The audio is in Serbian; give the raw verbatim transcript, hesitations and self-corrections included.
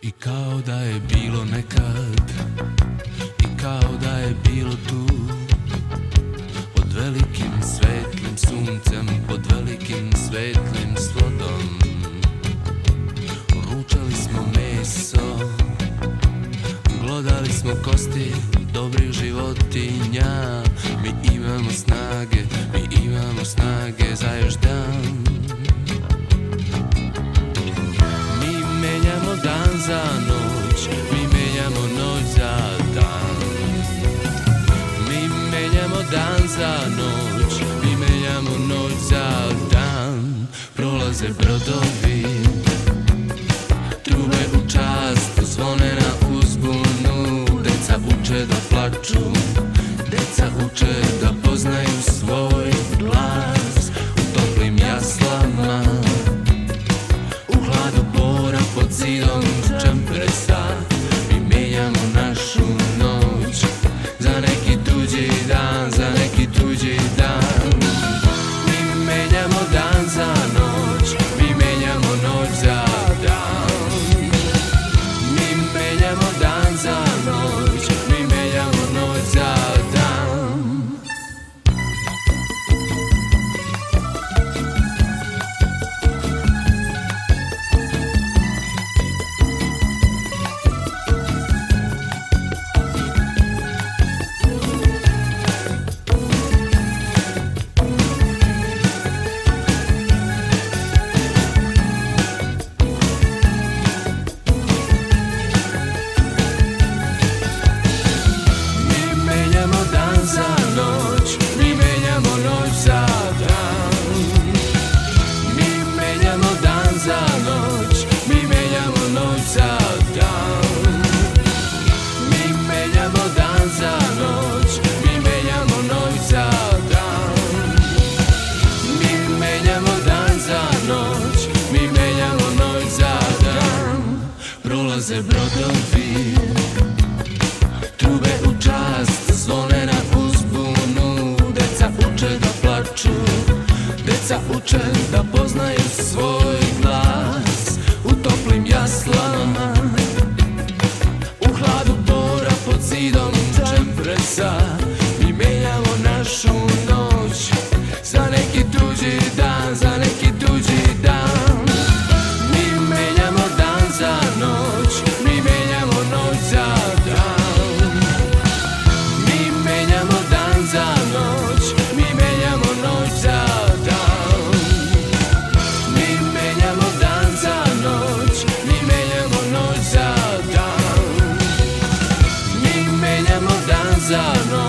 I kao da je bilo nekad, i kao da je bilo tu, pod velikim svetlim suncem, pod velikim svetlim slodom. Ručali smo meso, glodali smo kosti dobrih životinja. Mi imamo snage, mi imamo snage za još dan. Mi menjamo dan za noć, mi menjamo noć za dan. Mi menjamo dan za noć, mi menjamo noć za dan. Prolaze brodovi, trube u čast, zvone na uzbunu. Deca uče da plaču, deca uče da poznaju svoj glas. U toplim jaslama, u hladu bora, pod zidom čempresa. Mi menjamo našu noć za neki tuđi dan, za neki tuđi dan. Mi menjamo dan za noć, mi menjamo noć za dan. Mi menjamo dan za noć, mi menjamo noć za dan. Prolaze brodovi, trube u čast, zvone na uzbunu. Deca uče da plaču, deca uče da poznaju svoj glas. U toplim jaslama, u hladu bora, pod zidom čempresa. Mi menjamo našu noć za neki tuđi dan, za neki tuđi dan. Mi menjamo dan za noć, mi menjamo noć za dan. Mi menjamo dan za noć, mi menjamo noć za dan. Mi menjamo dan za noć, mi menjamo noć za dan. Mi menjamo dan za noć.